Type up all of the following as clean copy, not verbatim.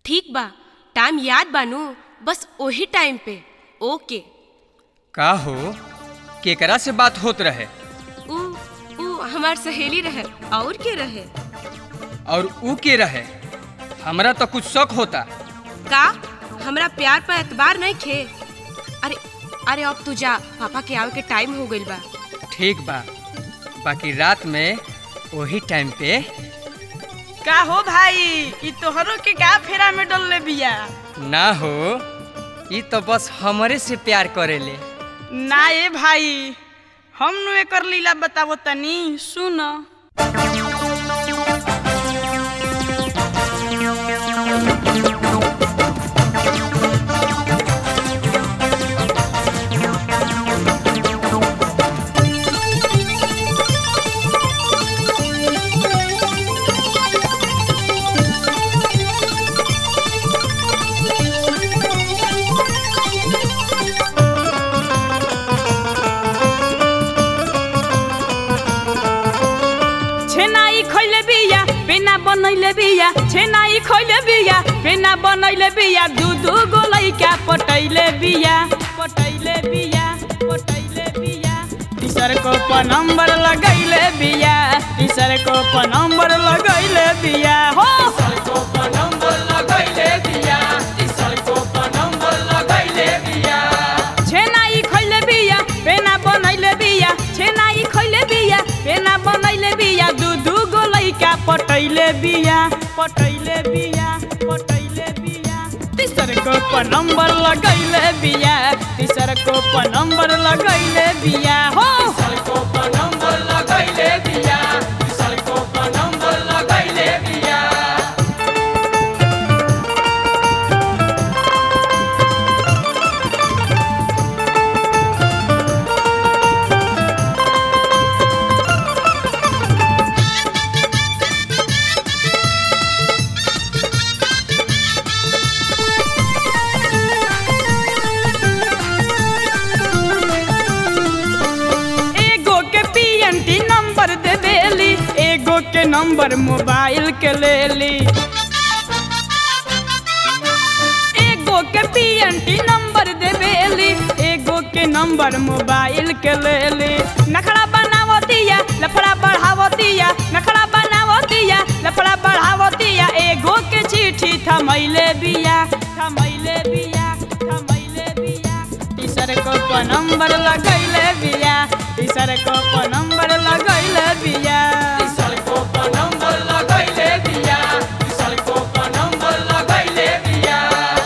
ठीक बा, टाइम याद बानू, बस वही टाइम पे। ओके। का हो, केकरा से बात होत रहे? ऊ हमार सहेली रहे, और के रहे? और ऊ के रहे? हमरा तो कुछ शक होता। का हमरा प्यार पर एतबार नहीं खे? अरे अरे अब तू जा, पापा के आवे के टाइम हो गइल बा। ठीक बा, बाकी रात में वही टाइम पे। का हो भाई, ई तोहरो के का फेरा में डलले बिया? ना हो, ई तो बस हमरे से प्यार करेले। ना ए भाई, हम नु एकर लीला बतावो तनी, सुन। बनैले बिया छेनाई खैले बिया, पेना बनैले बिया, दू गो लइका पटैले बिया। टीचर को पर नंबर लगैले बिया, टीचर को पर नंबर लगैले बिया। हो टीचर को पर नंबर लगैले बिया, टीचर को पर नंबर लगैले बिया। छेनाई खैले बिया, पेना बनैले बिया, छेनाई खैले बिया, पेना बनैले बिया, दू गो लइका पटैले बिया। टीचर को पर नंबर लगैले बिया, टीचर को पर नंबर लगैले बिया। हो टीचर को पर नंबर लगैले बिया, टीचर को पर नंबर लगैले बिया। एगो के नंबर मोबाइल के लेली, एगो के पीएनटी नंबर देवेली, एगो के नंबर मोबाइल के लेली। नखरा बनावतिया, लफड़ा बढ़ावतिया, नखरा बनावतिया, लफड़ा बढ़ावतिया, एगो के चिट्ठी थमैले बिया। टीचर को पर नंबर लगैले बिया, टीचर को पर नंबर लगैले बिया। टीचर को पर नंबर लगैले बिया, टीचर को पर नंबर लगैले बिया।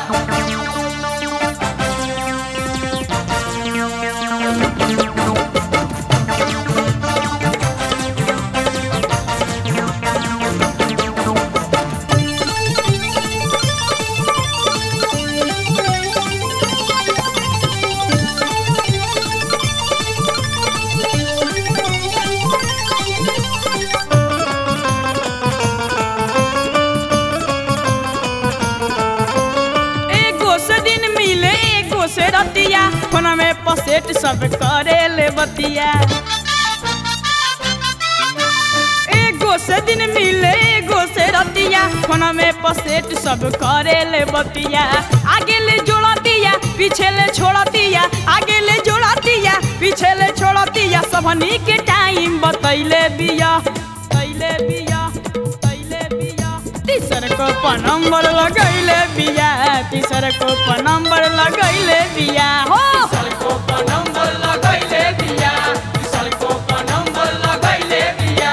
से रतिया फोन में पसेट सब करे ले बतिया, एगो से दिन मिले एगो से रतिया, फोन में पसेट सब करे ले बतिया। आगे ले जोड़तिया, पीछे ले छोड़तिया, आगे ले जोड़तिया, पीछे ले छोड़तिया, सबनी के टाइम बतैले बिया। टीचर को पर नंबर लगैले बिया, टीचर को पर नंबर लगैले बिया। हो टीचर को पर नंबर लगैले बिया, टीचर को पर नंबर लगैले बिया।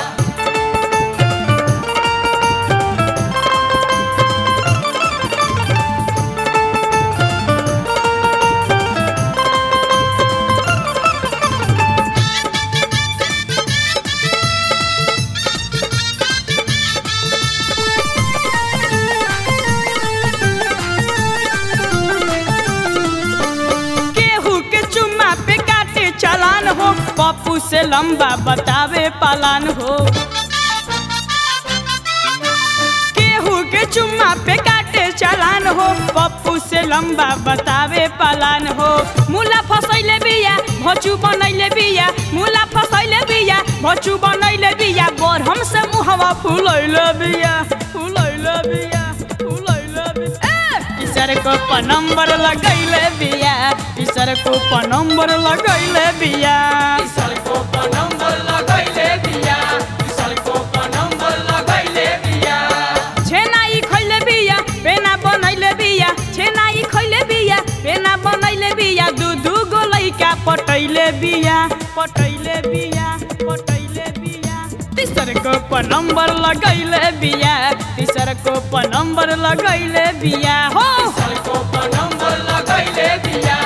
पप्पू से लंबा बतावे पालान हो, केहू के चुम्मा पे काटे चालान हो, पप्पू से लंबा बतावे पालान हो। मुला फसैले बिया, भचू बनैले बिया, मुला फसैले बिया, भचू बनैले बिया, बरहम से मुहवा फुलैले बिया। तीसर को नंबर लगैले बिया तीसर को नंबर लगैले बिया तीसर को नंबर लगैले बिया तीसर को नंबर लगैले बिया छेनाई खैले बिया पेना बनैले बिया छेनाई खैले बिया पेना बनैले बिया दू गो लइका पटैले बिया पटैले बिया पटैले बिया तीसर को नंबर लगैले बिया तीसर को नंबर लगैले बिया हो तीसर को नंबर लगैले बिया